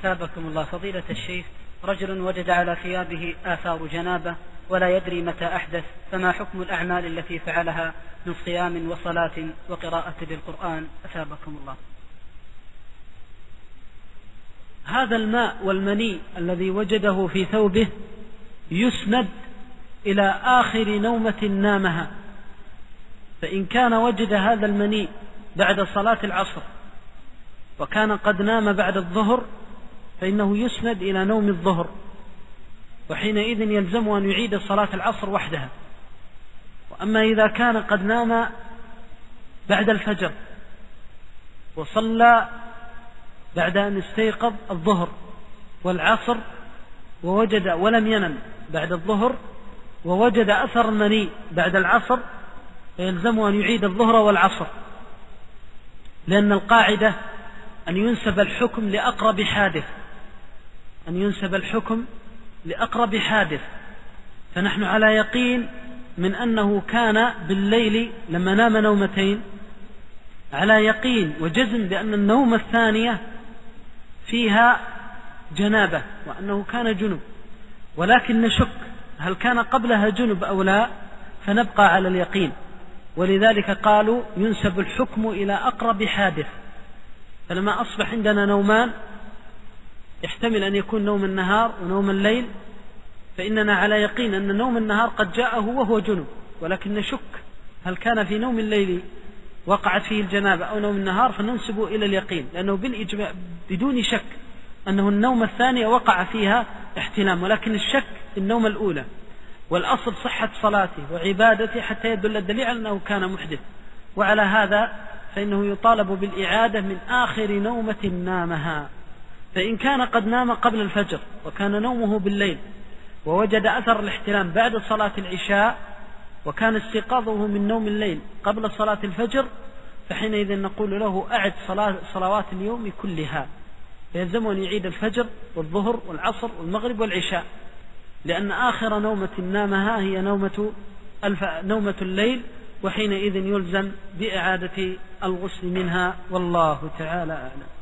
أثابكم الله. فضيلة الشيخ، رجل وجد على ثيابه آثار جنابة ولا يدري متى أحدث، فما حكم الأعمال التي فعلها من صيام وصلاة وقراءة للقرآن؟ أثابكم الله. هذا الماء والمني الذي وجده في ثوبه يسند إلى آخر نومة نامها، فإن كان وجد هذا المني بعد صلاة العصر وكان قد نام بعد الظهر فإنه يسند إلى نوم الظهر، وحينئذ يلزم أن يعيد صلاة العصر وحدها. وأما إذا كان قد نام بعد الفجر وصلى بعد أن استيقظ الظهر والعصر ووجد ولم ينم بعد الظهر ووجد أثر المني بعد العصر، فيلزم أن يعيد الظهر والعصر، لأن القاعدة أن ينسب الحكم لأقرب حادث، أن ينسب الحكم لأقرب حادث. فنحن على يقين من أنه كان بالليل لما نام نومتين على يقين وجزم بأن النوم الثانية فيها جنابة وأنه كان جنب، ولكن نشك هل كان قبلها جنب أو لا، فنبقى على اليقين. ولذلك قالوا ينسب الحكم إلى أقرب حادث. فلما أصبح عندنا نومان يحتمل أن يكون نوم النهار ونوم الليل، فإننا على يقين أن نوم النهار قد جاءه وهو جنب، ولكن نشك هل كان في نوم الليل وقعت فيه الجنابة أو نوم النهار، فننسب إلى اليقين، لأنه بالإجماع بدون شك أنه النوم الثانية وقع فيها احتلام، ولكن الشك في النوم الأولى. والأصل صحة صلاته وعبادته حتى يدل الدليل على أنه كان محدث. وعلى هذا فإنه يطالب بالإعادة من آخر نومة نامها. فإن كان قد نام قبل الفجر وكان نومه بالليل ووجد أثر الاحتلام بعد صلاة العشاء وكان استيقاظه من نوم الليل قبل صلاة الفجر، فحينئذ نقول له أعد صلوات اليوم كلها، فيلزم أن يعيد الفجر والظهر والعصر والمغرب والعشاء، لأن آخر نومة نامها هي نومة الليل، وحينئذ يلزم بإعادة الغسل منها، والله تعالى أعلم.